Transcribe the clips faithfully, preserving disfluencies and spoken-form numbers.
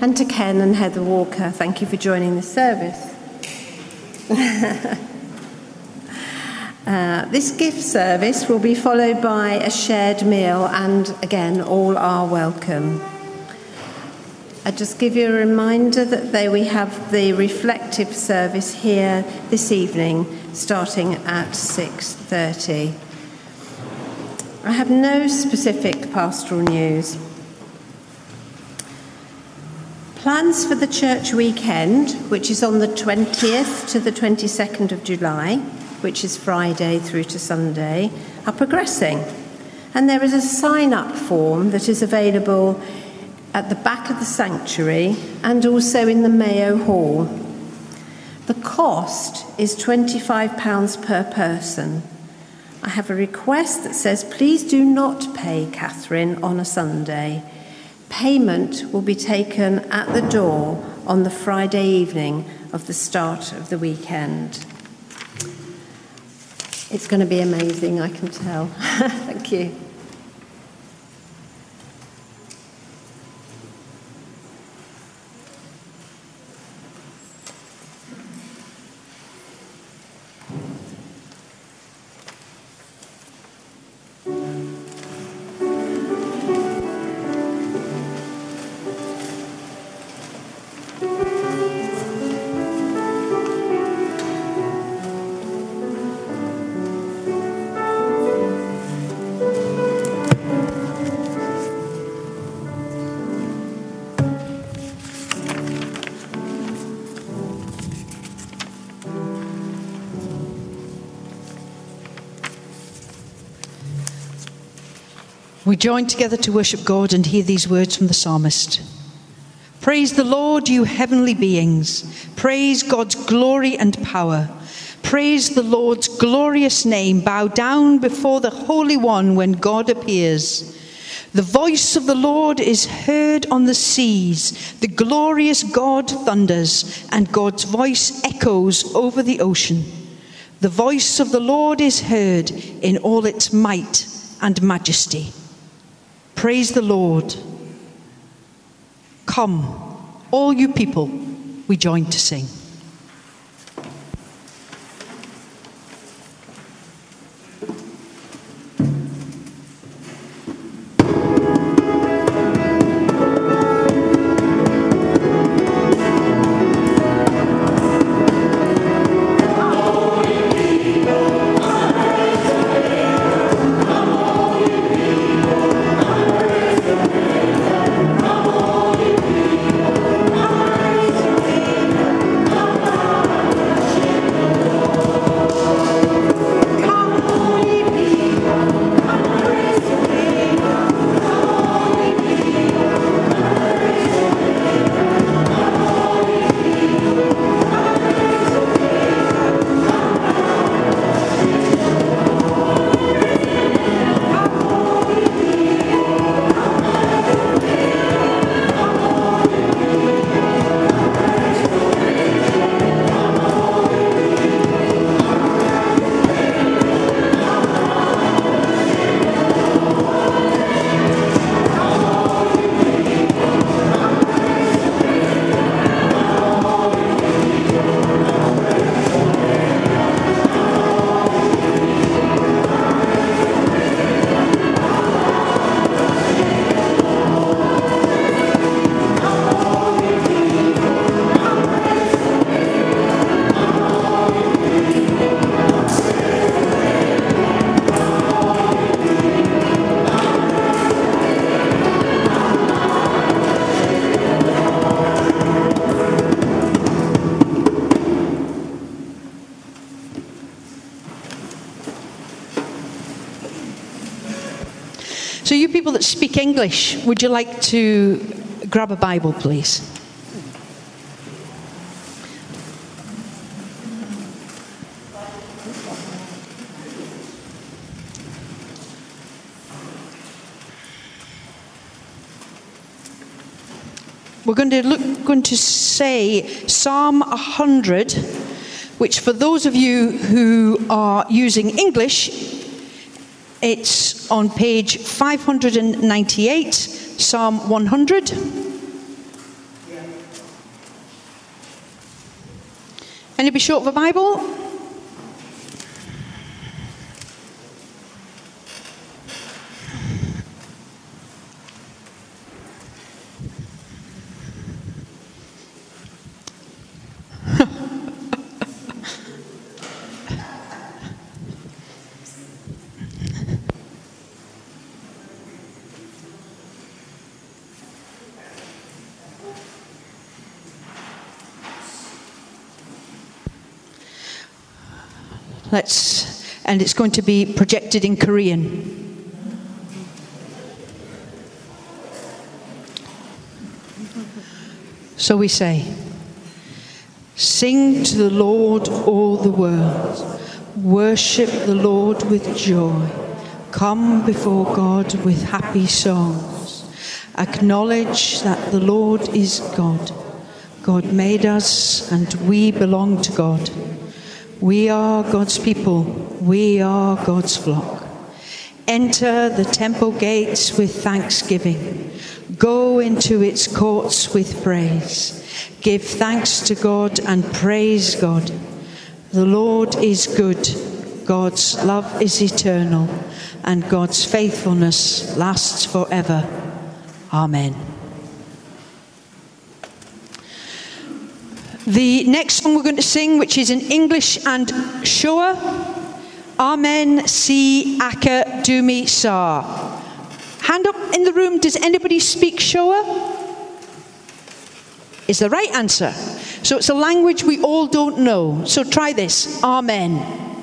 and to Ken and Heather Walker, thank you for joining the service. uh, this gift service will be followed by a shared meal, and again, all are welcome. I just give you a reminder that there we have the reflective service here this evening, starting at six thirty. I have no specific pastoral news. Plans for the church weekend, which is on the twentieth to the twenty-second of July, which is Friday through to Sunday, are progressing. And there is a sign-up form that is available at the back of the sanctuary and also in the Mayo Hall. The cost is twenty-five pounds per person. I have a request that says, please do not pay Catherine on a Sunday. Payment will be taken at the door on the Friday evening of the start of the weekend. It's going to be amazing, I can tell. Thank you. We join together to worship God and hear these words from the psalmist. Praise the Lord, you heavenly beings. Praise God's glory and power. Praise the Lord's glorious name. Bow down before the Holy One when God appears. The voice of the Lord is heard on the seas. The glorious God thunders, and God's voice echoes over the ocean. The voice of the Lord is heard in all its might and majesty. Praise the Lord. Come, all you people, we join to sing. So you people that speak English, would you like to grab a Bible, please? We're going to look, going to say Psalm one hundred, which for those of you who are using English, it's on page five hundred ninety-eight, Psalm one hundred. Yeah. Anybody short of a Bible? Let's, and it's going to be projected in Korean. So we say, sing to the Lord all the world, worship the Lord with joy, come before God with happy songs, acknowledge that the Lord is God. God made us and we belong to God. We are God's people, we are God's flock. Enter the temple gates with thanksgiving. Go into its courts with praise. Give thanks to God and praise God. The Lord is good. God's love is eternal, and God's faithfulness lasts forever. Amen. The next song we're going to sing, which is in English and Shoa, Amen Si Aka Dumi Sa. Hand up in the room, does anybody speak Shoa? Is the right answer. So it's a language we all don't know. So try this. Amen.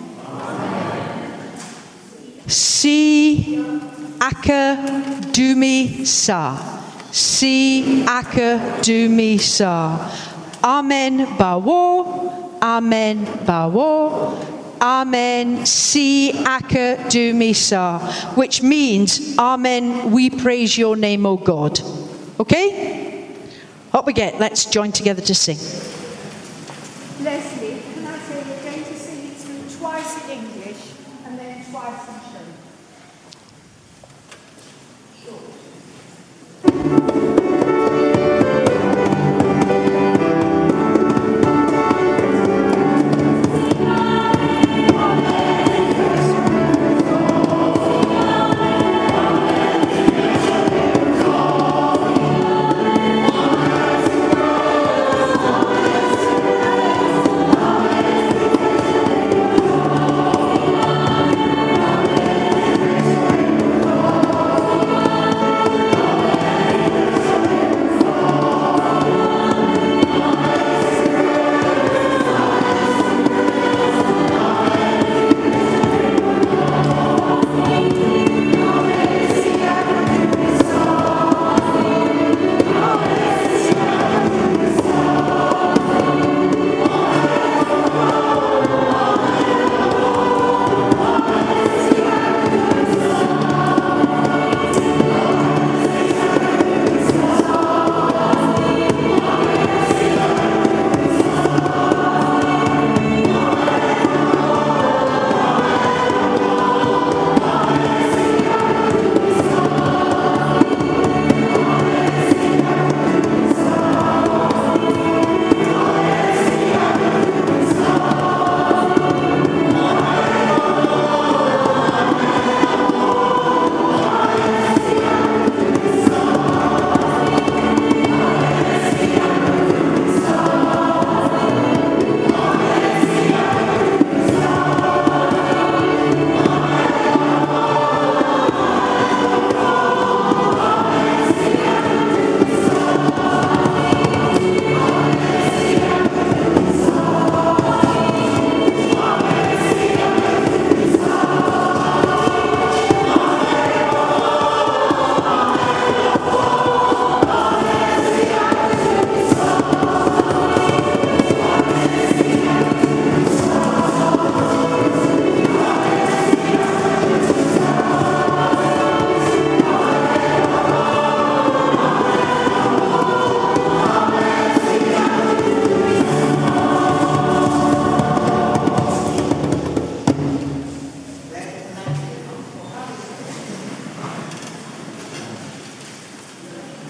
Si Aka Dumi Sa. Si Aka Dumi Sa. Amen bawo, amen bawo, amen si aka dumisa, which means, amen, we praise your name, O God. Okay? What we get? Let's join together to sing. Leslie, can I say we're going to sing it through twice in English and then twice in Shoa.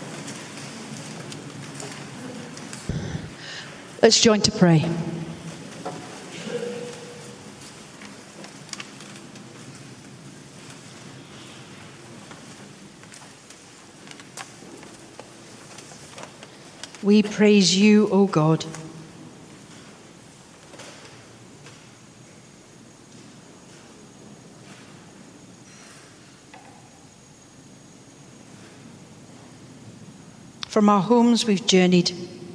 Let's join to pray. We praise you, O God. From our homes we've journeyed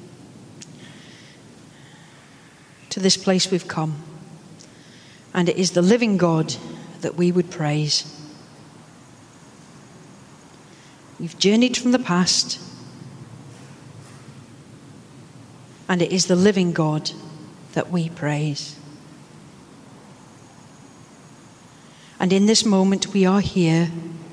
to this place we've come. And it is the living God that we would praise. We've journeyed from the past. And it is the living God that we praise. And in this moment we are here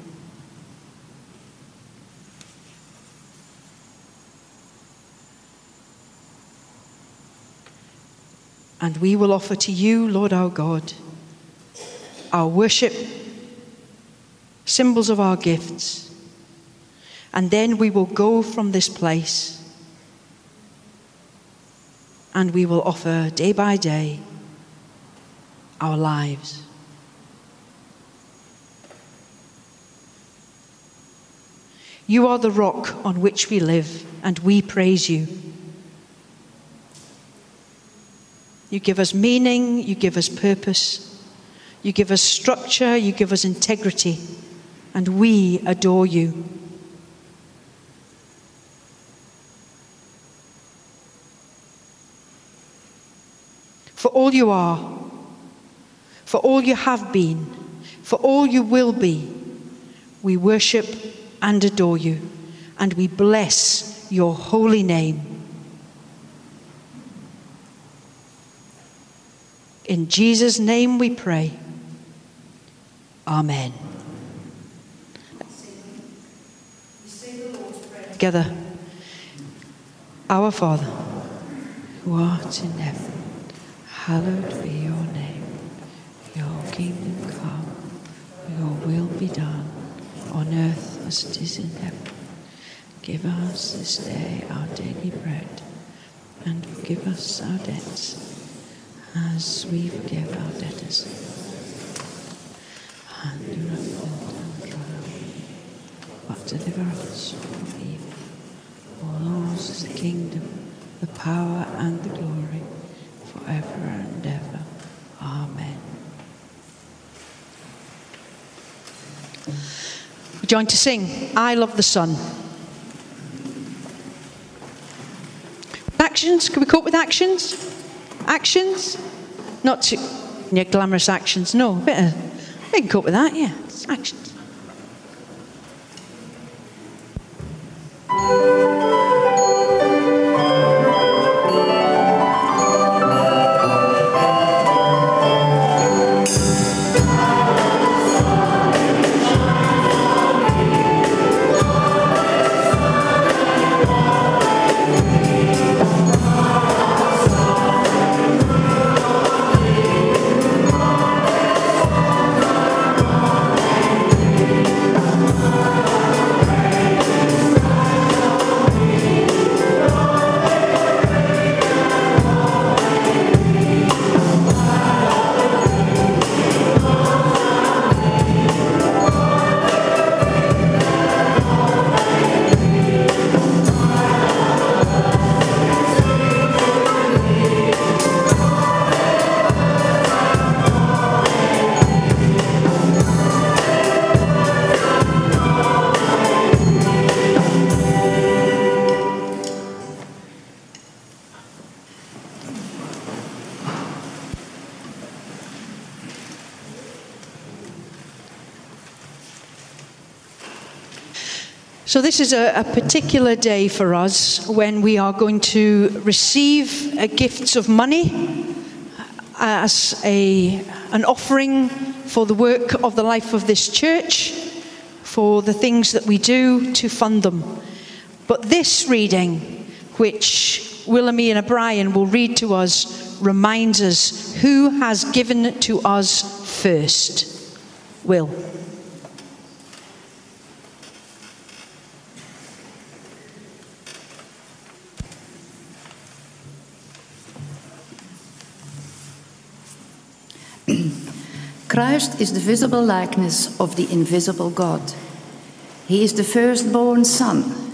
and we will offer to you, Lord our God, our worship, symbols of our gifts. And then we will go from this place and we will offer day by day our lives. You are the rock on which we live, and we praise you. You give us meaning, you give us purpose, you give us structure, you give us integrity, and we adore you. For all you are, for all you have been, for all you will be, we worship and adore you, and we bless your holy name. In Jesus' name we pray. Amen. Together. Our Father, who art in heaven, hallowed be your name. Your kingdom come, your will be done, on earth as it is in heaven. Give us this day our daily bread, and forgive us our debts, as we forgive our debtors. And do not put us trial, but deliver us from evil. For yours is the kingdom, the power, and the glory, forever and ever. Amen. We join to sing I Love the Sun. Actions? Can we cope with actions? Actions? Not too yeah, glamorous actions. No, a bit of, we can cope with that, yeah. It's actions. So this is a, a particular day for us when we are going to receive uh, gifts of money as a, an offering for the work of the life of this church, for the things that we do to fund them. But this reading, which Willemie and O'Brien will read to us, reminds us who has given to us first. Will. Christ is the visible likeness of the invisible God. He is the firstborn Son,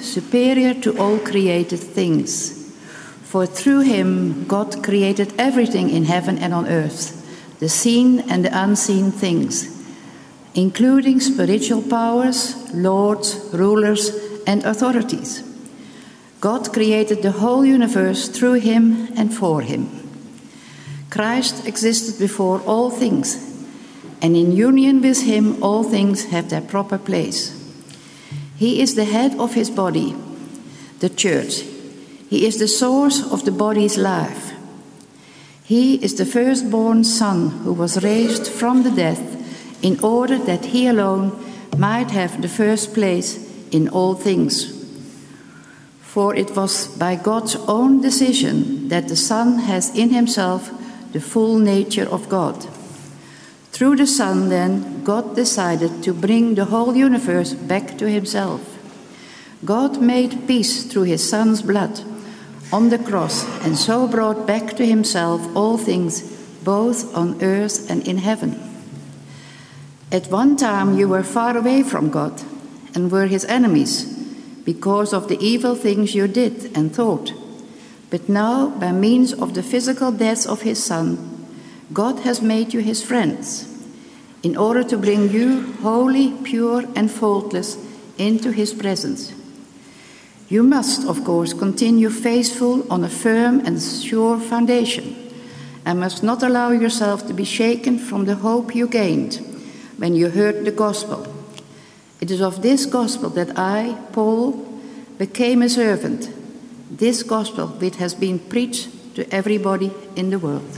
superior to all created things. For through him God created everything in heaven and on earth, the seen and the unseen things, including spiritual powers, lords, rulers, and authorities. God created the whole universe through him and for him. Christ existed before all things, and in union with him all things have their proper place. He is the head of his body, the church. He is the source of the body's life. He is the firstborn son who was raised from the dead in order that he alone might have the first place in all things. For it was by God's own decision that the Son has in himself the full nature of God. Through the Son, then, God decided to bring the whole universe back to himself. God made peace through his Son's blood on the cross, and so brought back to himself all things, both on earth and in heaven. At one time you were far away from God and were his enemies because of the evil things you did and thought. But now, by means of the physical death of his Son, God has made you his friends, in order to bring you holy, pure, and faultless into his presence. You must, of course, continue faithful on a firm and sure foundation, and must not allow yourself to be shaken from the hope you gained when you heard the gospel. It is of this gospel that I, Paul, became a servant, this gospel which has been preached to everybody in the world.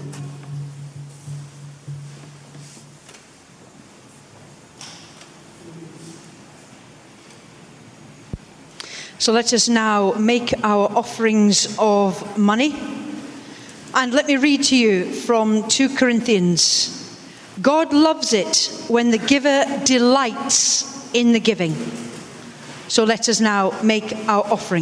So let us now make our offerings of money. And let me read to you from Second Corinthians. God loves it when the giver delights in the giving. So let us now make our offering.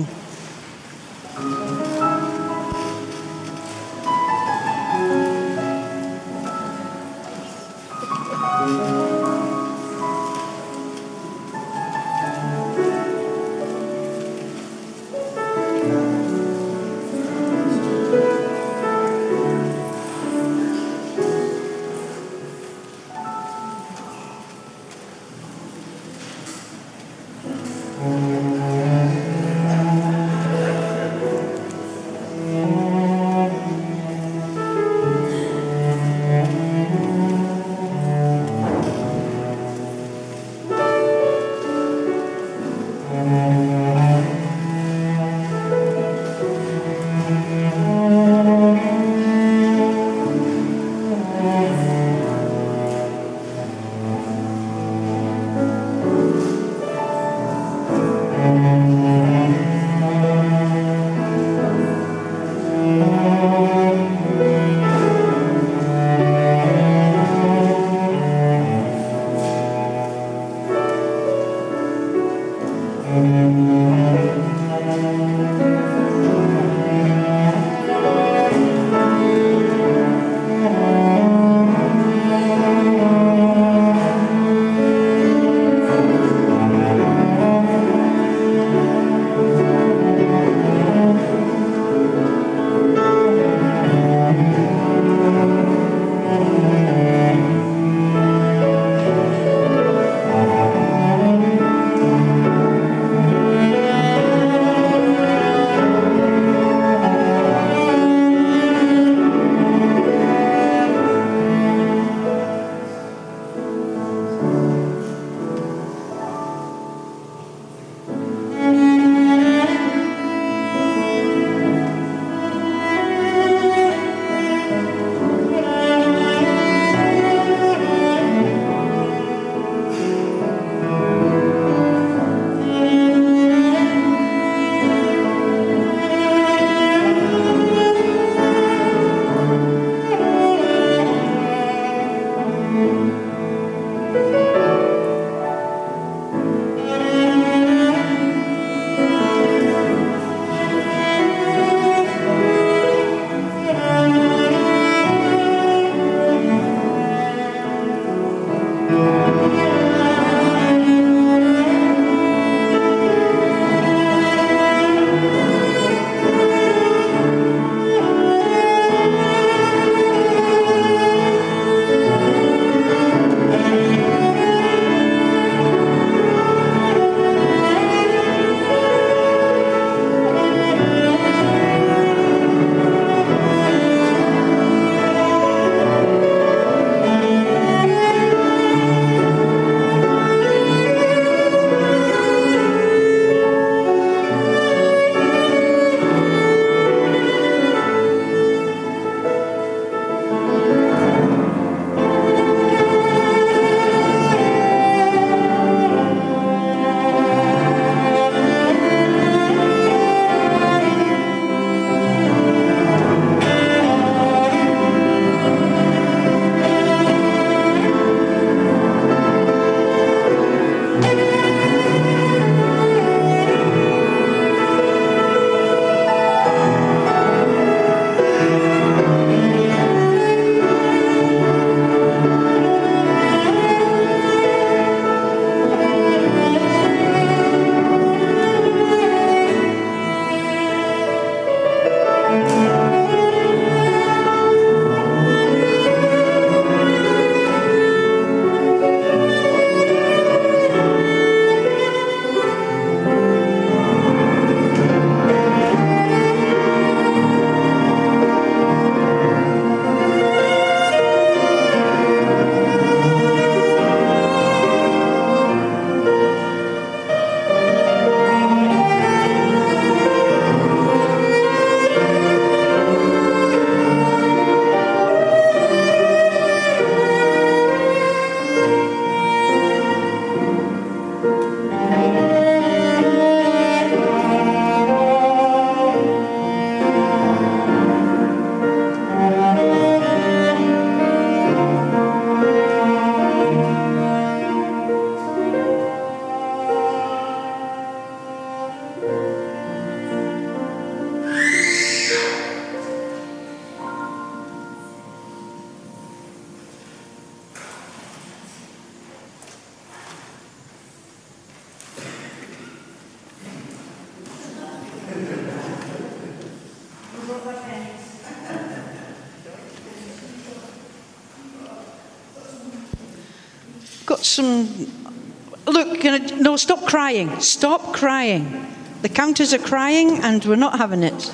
Got some. Look, can I, no, stop crying. Stop crying. The counters are crying and we're not having it.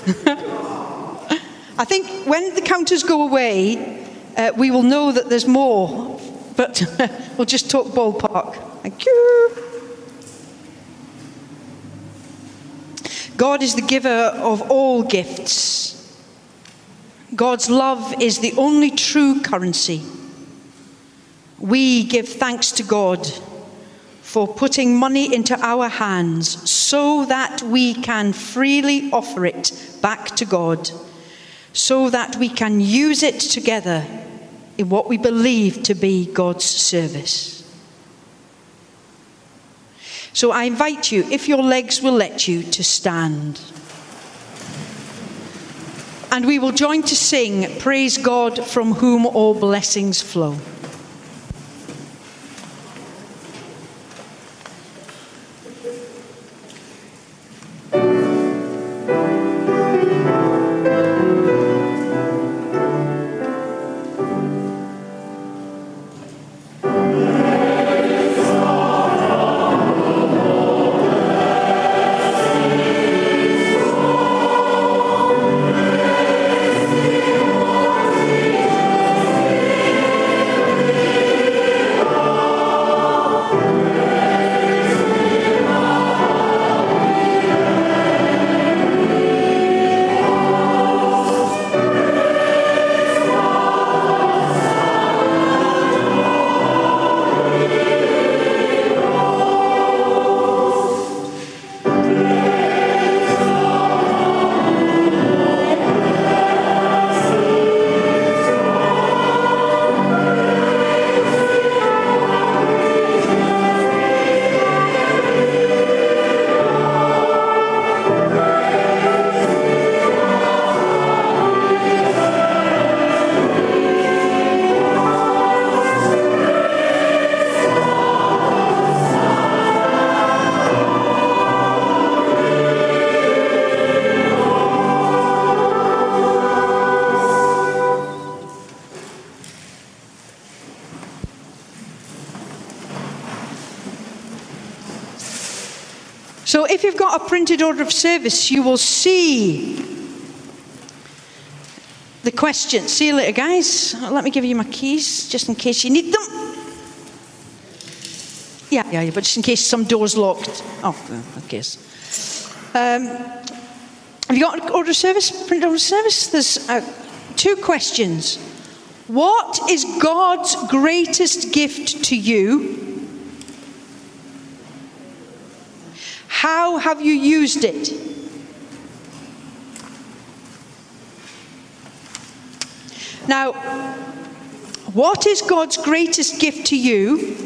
I think when the counters go away, uh, we will know that there's more. But we'll just talk ballpark. Thank you. God is the giver of all gifts. God's love is the only true currency. We give thanks to God for putting money into our hands so that we can freely offer it back to God, so that we can use it together in what we believe to be God's service. So I invite you, if your legs will let you, to stand. And we will join to sing, Praise God from whom all blessings flow. So if you've got a printed order of service, you will see the question. See you later, guys. Let me give you my keys, just in case you need them. Yeah, yeah, but just in case some door's locked. Oh, in case. Um, have you got an order of service, printed order of service? There's uh, two questions. What is God's greatest gift to you? How have you used it? Now, what is God's greatest gift to you?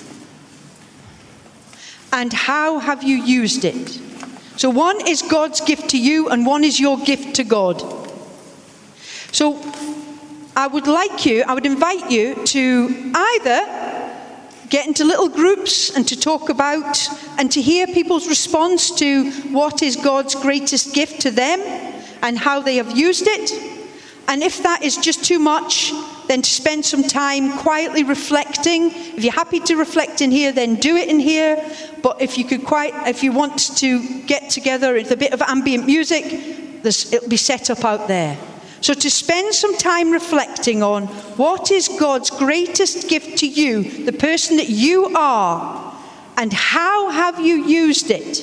And how have you used it? So one is God's gift to you and one is your gift to God. So I would like you, I would invite you to either get into little groups and to talk about and to hear people's response to what is God's greatest gift to them and how they have used it. And if that is just too much, then to spend some time quietly reflecting. If you're happy to reflect in here, then do it in here. But if you could quite, if you want to get together with a bit of ambient music, there's, it'll be set up out there. So to spend some time reflecting on what is God's greatest gift to you, the person that you are, and how have you used it?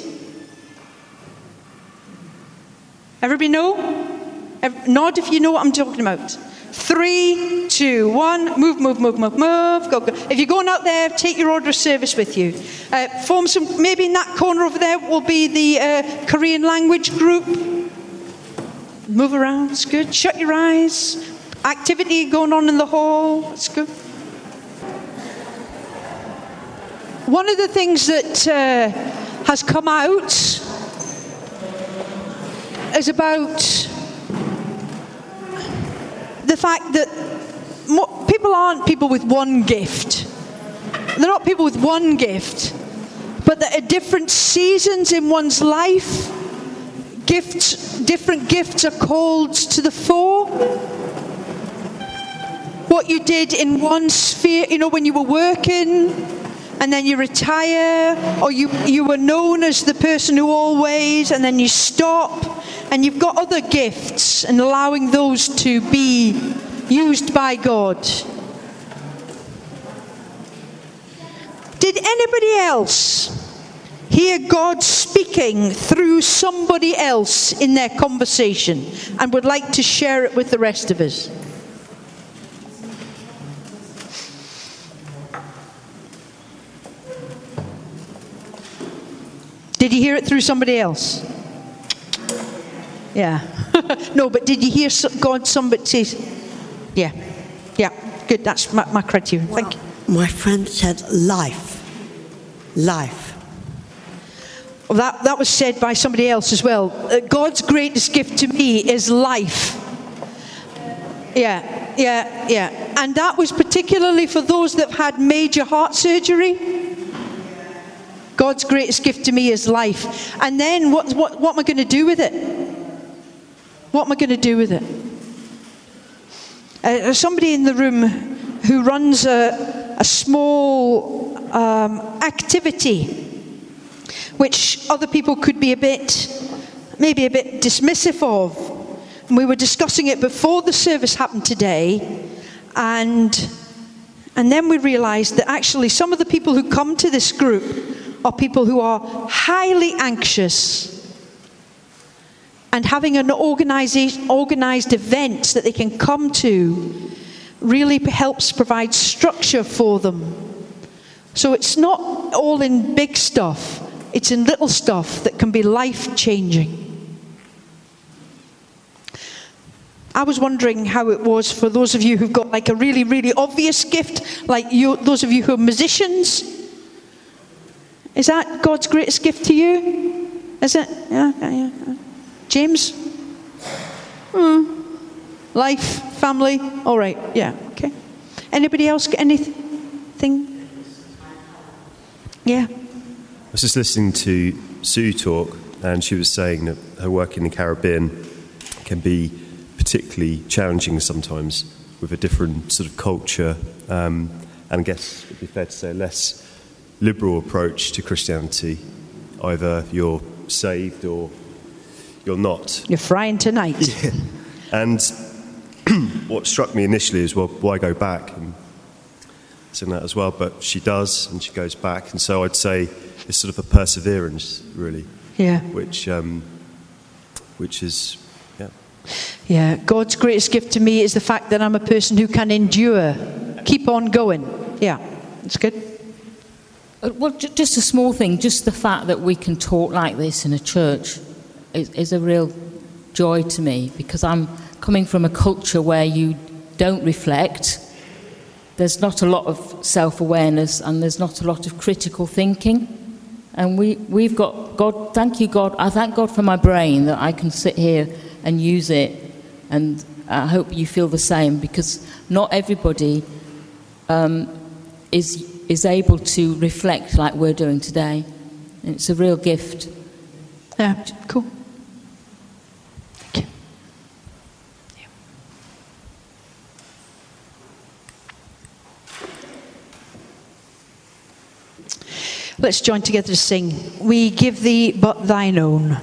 Everybody know? Every, nod if you know what I'm talking about. Three, two, one. Move, move, move, move, move. Go, go. If you're going out there, take your order of service with you. Uh, form some. Maybe in that corner over there will be the uh, Korean language group. Move around, it's good. Shut your eyes. Activity going on in the hall, it's good. One of the things that uh, has come out is about the fact that mo- people aren't people with one gift. They're not people with one gift, but that at different seasons in one's life, gifts, different gifts are called to the fore. What you did in one sphere, you know, when you were working, and then you retire, or you, you were known as the person who always, and then you stop, and you've got other gifts, and allowing those to be used by God. Did anybody else hear God speaking through somebody else in their conversation and would like to share it with the rest of us? Did you hear it through somebody else? Yeah. No, but did you hear God, somebody says, yeah, yeah, good, that's my, my criteria. Well, thank you. My friend said life, life. Well, that, that was said by somebody else as well. Uh, God's greatest gift to me is life. Yeah, yeah, yeah. And that was particularly for those that have had major heart surgery. God's greatest gift to me is life. And then what, what, what am I going to do with it? What am I going to do with it? Uh, there's somebody in the room who runs a, a small um, activity which other people could be a bit, maybe a bit dismissive of. And we were discussing it before the service happened today, and and then we realized that actually some of the people who come to this group are people who are highly anxious, and having an organization, organized event that they can come to really helps provide structure for them. So it's not all in big stuff. It's in little stuff that can be life-changing. I was wondering how it was for those of you who've got like a really, really obvious gift, like you, those of you who are musicians. Is that God's greatest gift to you? Is it? Yeah, yeah, yeah. James? Hmm. Life, family, all right, yeah, okay. Anybody else get anything? Yeah. I was just listening to Sue talk, and she was saying that her work in the Caribbean can be particularly challenging sometimes with a different sort of culture, um, and I guess it'd be fair to say a less liberal approach to Christianity. Either you're saved or you're not. You're frying tonight. Yeah. And what struck me initially is, well, why go back? And saying that as well, but she does, and she goes back, and so I'd say it's sort of a perseverance, really. Yeah. Which, um, which is, yeah. Yeah. God's greatest gift to me is the fact that I'm a person who can endure, keep on going. Yeah, it's good. Uh, well, j- just a small thing. Just the fact that we can talk like this in a church is, is a real joy to me, because I'm coming from a culture where you don't reflect. There's not a lot of self-awareness, and there's not a lot of critical thinking. And we, we've got, God, thank you, God, I thank God for my brain that I can sit here and use it. And I hope you feel the same, because not everybody um, is is able to reflect like we're doing today. And it's a real gift. Yeah, cool. Thank you. Yeah. Let's join together to sing. We give thee but thine own.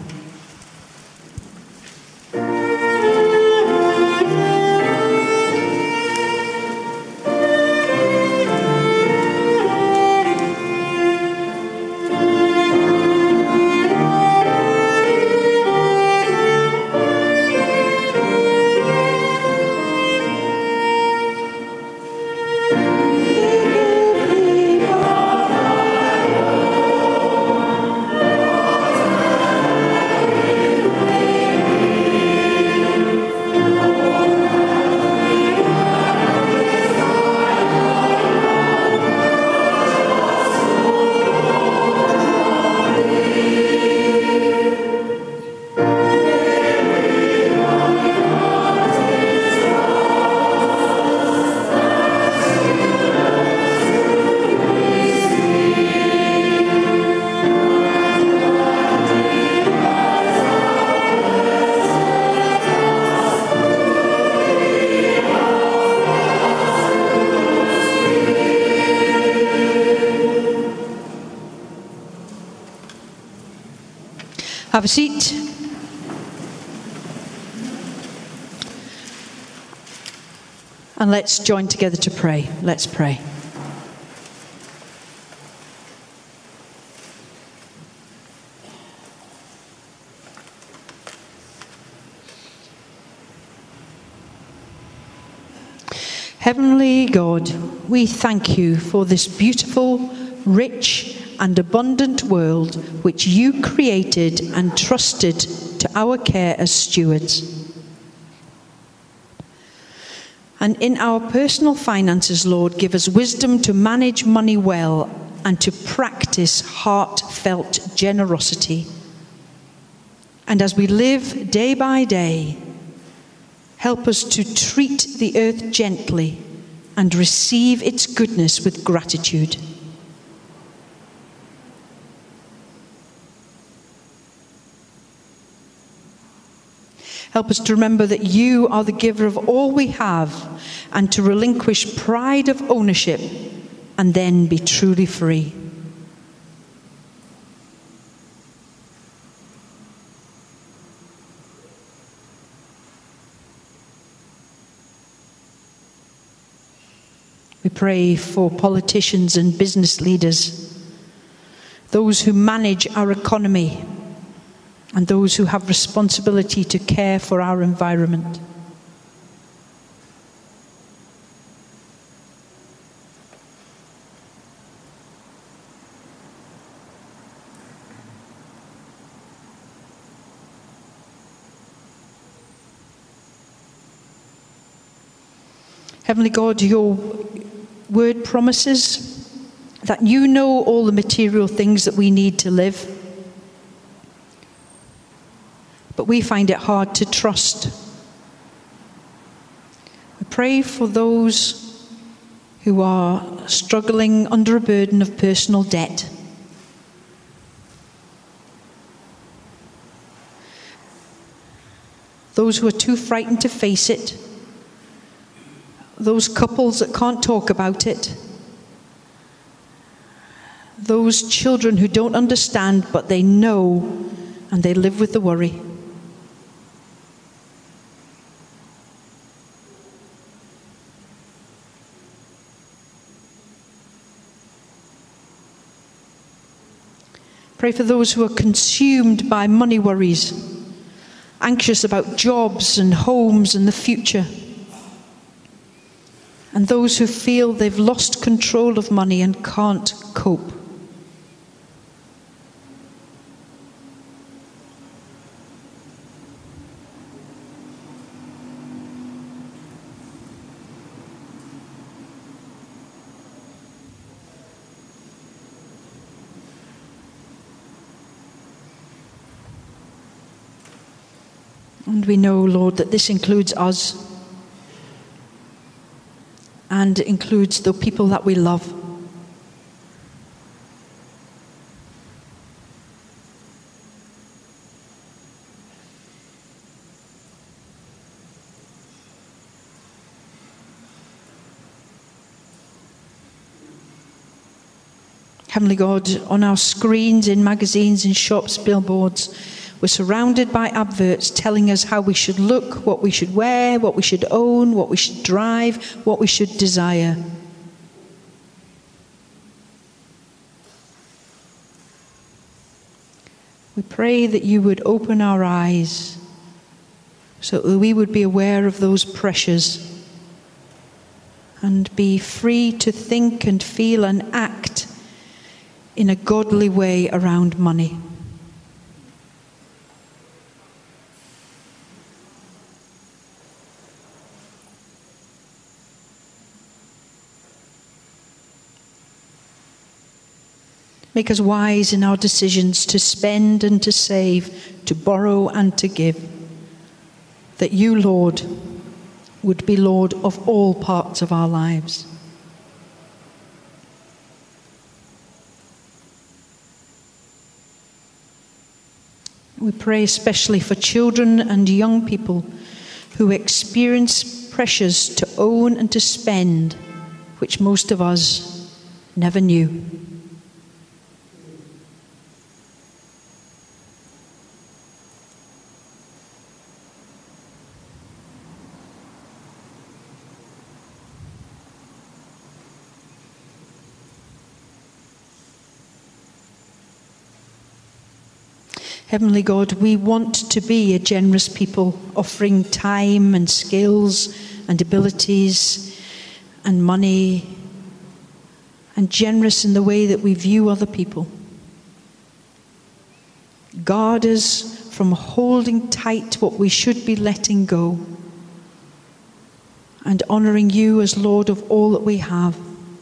Thank Have a seat. And let's join together to pray. Let's pray. Heavenly God, we thank you for this beautiful, rich, and abundant world which you created and trusted to our care as stewards. And in our personal finances, Lord, give us wisdom to manage money well and to practice heartfelt generosity. And as we live day by day, help us to treat the earth gently and receive its goodness with gratitude. Help us to remember that you are the giver of all we have and to relinquish pride of ownership and then be truly free. We pray for politicians and business leaders, those who manage our economy, and those who have responsibility to care for our environment. Heavenly God, your word promises that you know all the material things that we need to live. But we find it hard to trust. We pray for those who are struggling under a burden of personal debt. Those who are too frightened to face it. Those couples that can't talk about it. Those children who don't understand, but they know and they live with the worry. Pray for those who are consumed by money worries, anxious about jobs and homes and the future. And those who feel they've lost control of money and can't cope. And we know, Lord, that this includes us and includes the people that we love. Heavenly God, on our screens, in magazines, in shops, billboards, we're surrounded by adverts telling us how we should look, what we should wear, what we should own, what we should drive, what we should desire. We pray that you would open our eyes so that we would be aware of those pressures and be free to think and feel and act in a godly way around money. Make us wise in our decisions to spend and to save, to borrow and to give. That you, Lord, would be Lord of all parts of our lives. We pray especially for children and young people who experience pressures to own and to spend, which most of us never knew. Heavenly God, we want to be a generous people, offering time and skills and abilities and money, and generous in the way that we view other people. Guard us from holding tight what we should be letting go, and honouring you as Lord of all that we have.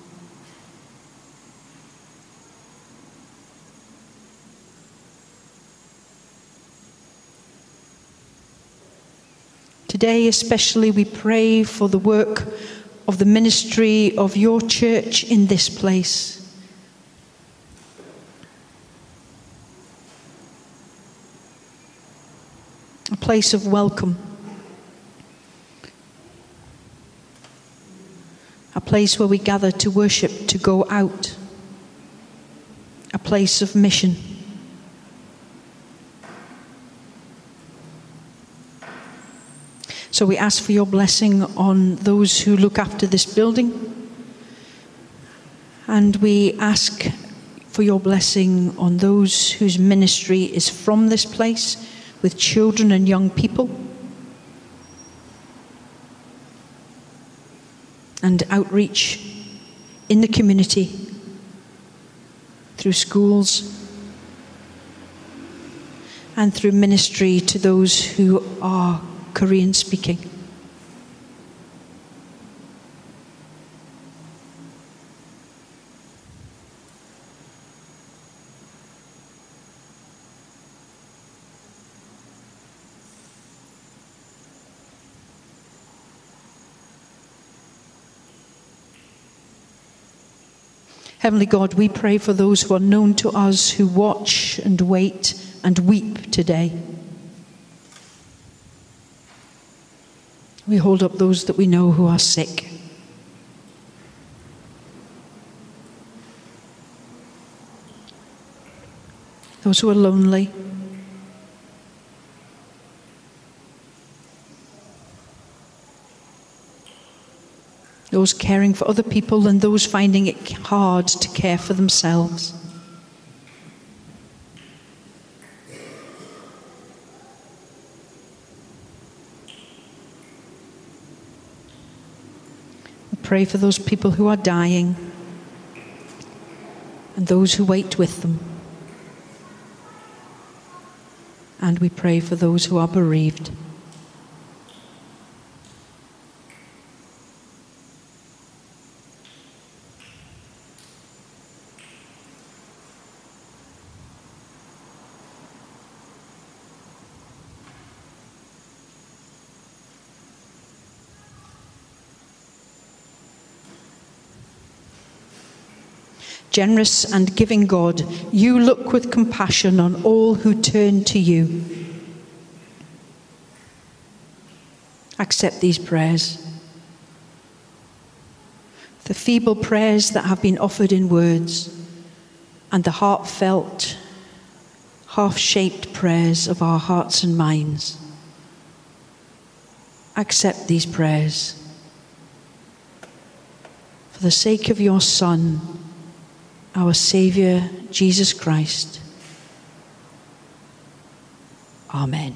Today especially we pray for the work of the ministry of your church in this place. A place of welcome. A place where we gather to worship, to go out. A place of mission. So we ask for your blessing on those who look after this building. And we ask for your blessing on those whose ministry is from this place, with children and young people. And outreach in the community, through schools, and through ministry to those who are Korean speaking. Heavenly God, we pray for those who are known to us, who watch and wait and weep today. We hold up those that we know who are sick. Those who are lonely. Those caring for other people and those finding it hard to care for themselves. Pray for those people who are dying and those who wait with them. And we pray for those who are bereaved. Generous and giving God, you look with compassion on all who turn to you. Accept these prayers. The feeble prayers that have been offered in words, and the heartfelt, half-shaped prayers of our hearts and minds. Accept these prayers. For the sake of your Son, our Saviour, Jesus Christ. Amen.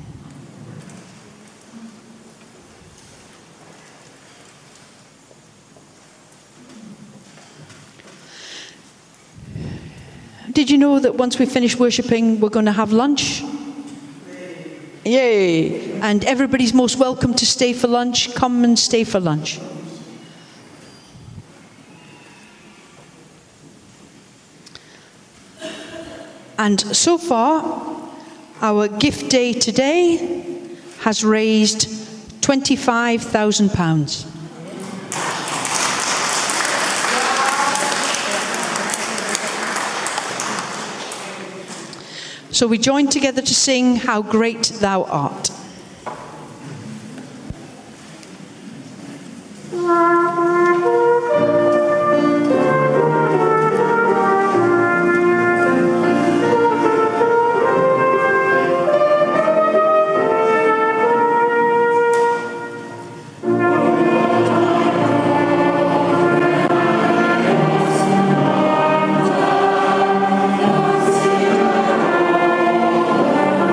Did you know that once we finish worshipping, we're going to have lunch? Yay! And everybody's most welcome to stay for lunch. Come and stay for lunch. And so far, our gift day today has raised twenty-five thousand pounds. So we join together to sing How Great Thou Art. Thank you.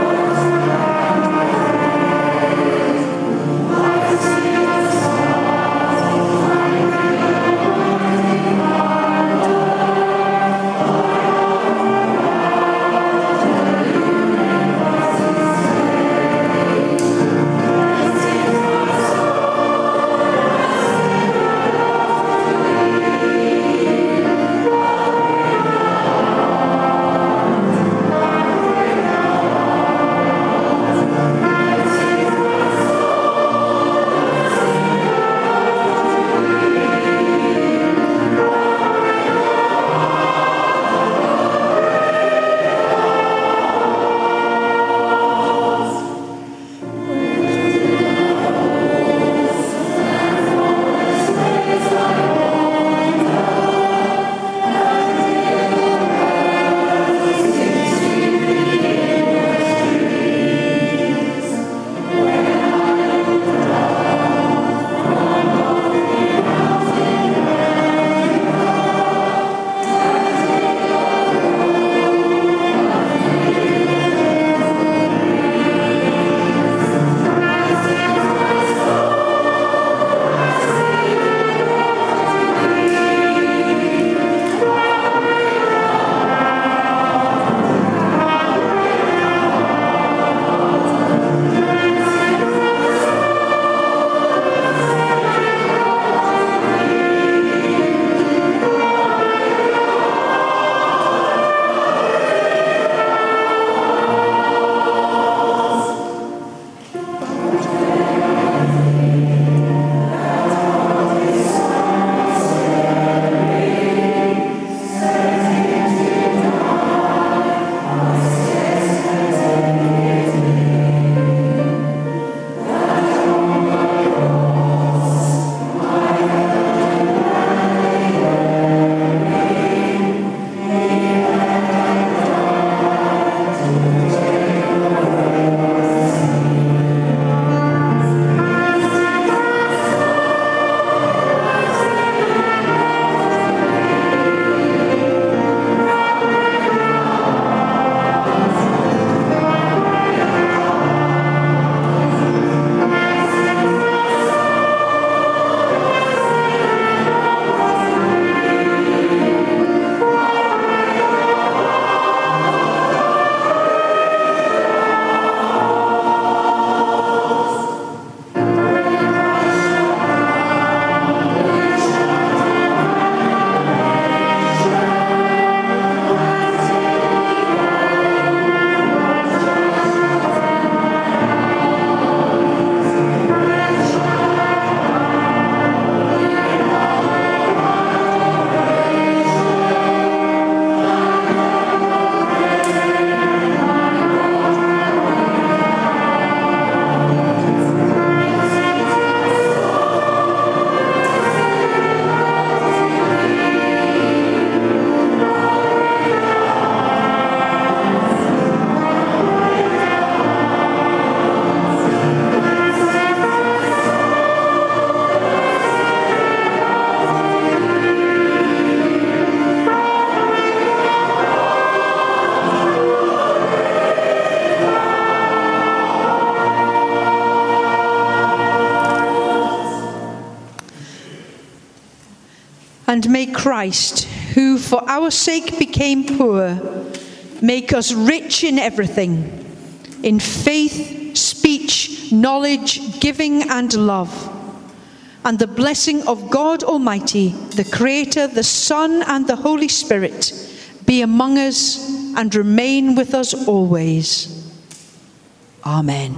And may Christ, who for our sake became poor, make us rich in everything, in faith, speech, knowledge, giving, and love. And the blessing of God Almighty, the Creator, the Son, and the Holy Spirit be among us and remain with us always. Amen.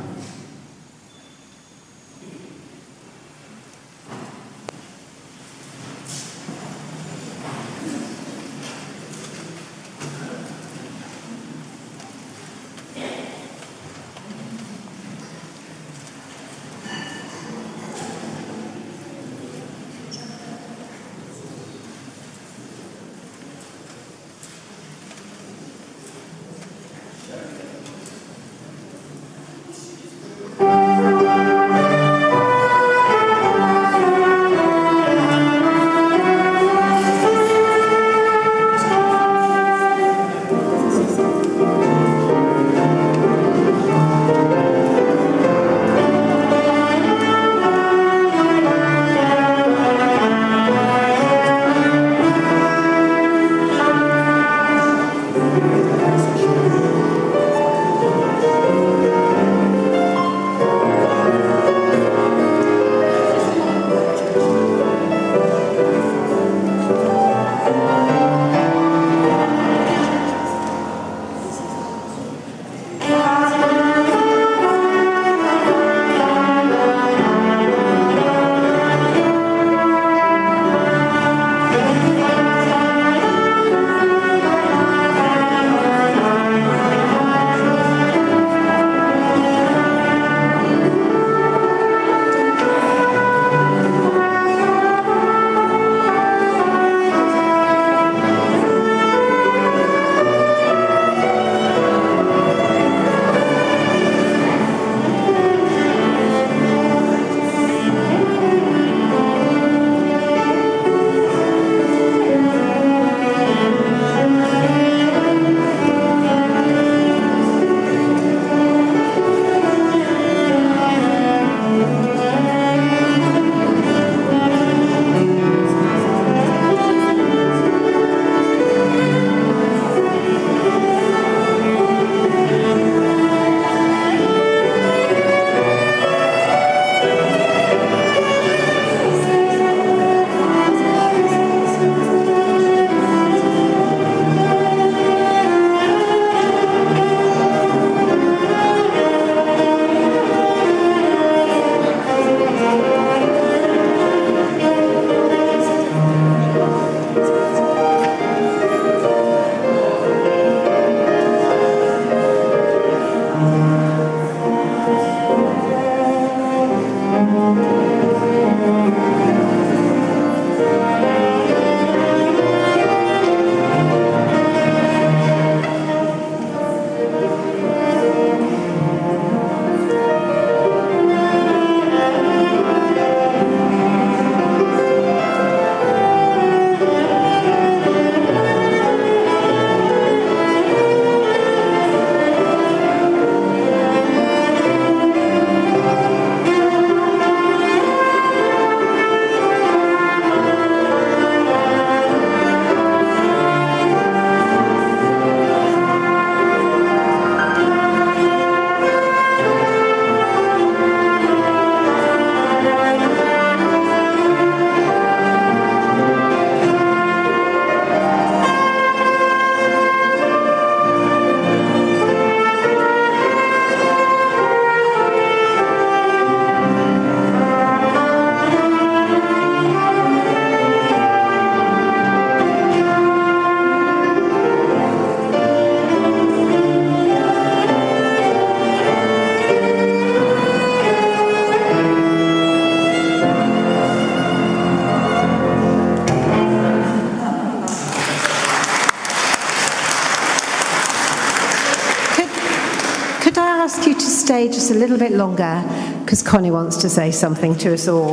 ask you to stay just a little bit longer because Connie wants to say something to us all.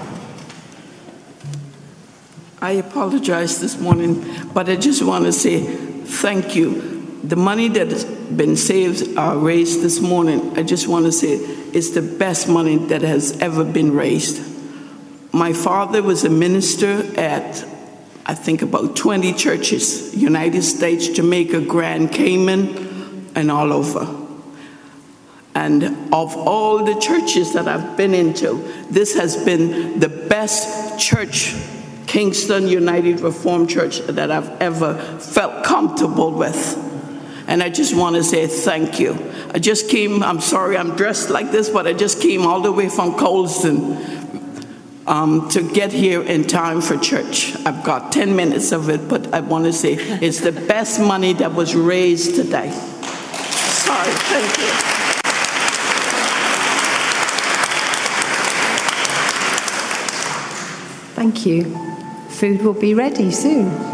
I apologize this morning, but I just want to say thank you. The money that has been saved, uh, raised this morning, I just want to say it's the best money that has ever been raised. my father was a minister at, I think, about twenty churches, United States, Jamaica, Grand Cayman, and all over. And of all the churches that I've been into, this has been the best church, Kingston United Reformed Church, that I've ever felt comfortable with. And I just want to say thank you. I just came, I'm sorry I'm dressed like this, but I just came all the way from Colston um, to get here in time for church. I've got ten minutes of it, but I want to say it's the best money that was raised today. Sorry, thank you. Thank you. Food will be ready soon.